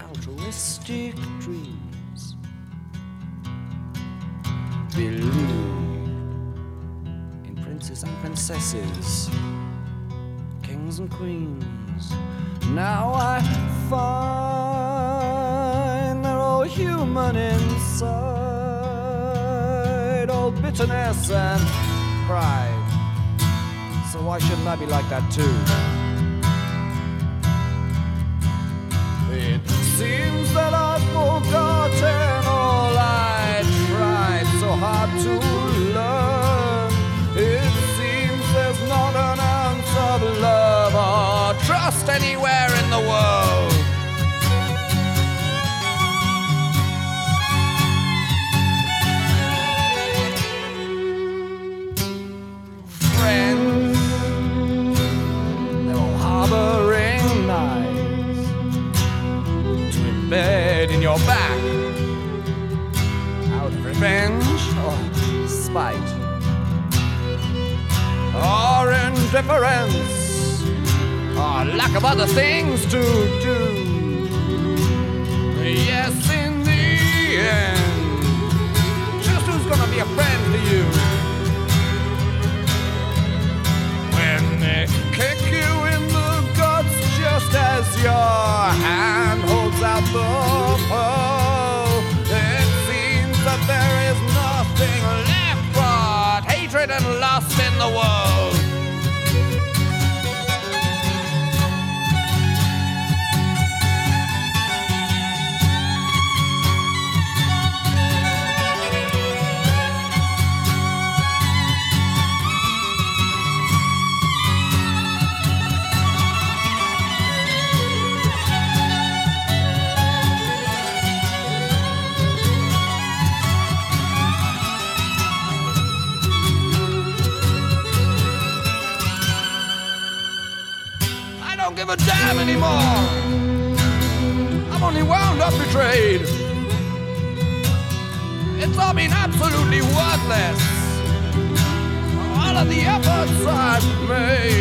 altruistic dreams. Believe in princes and princesses, kings and queens. Now I find they're all human inside, all bitterness and pride. So why shouldn't I be like that too? It seems that I've forgotten all I tried so hard to learn. It seems there's not an ounce of love or trust anywhere in the world. Friends, they're all harboring knives to embed in your back out of revenge or spite or indifference or lack of other things to do. Yes, in the end, just who's gonna be a friend to you when they kick you in the guts just as your hand holds out the pole? It seems that there is nothing left but hatred and lust in the world. I don't give a damn anymore. I'm only wound up betrayed. It's all been absolutely worthless. All of the efforts I've made.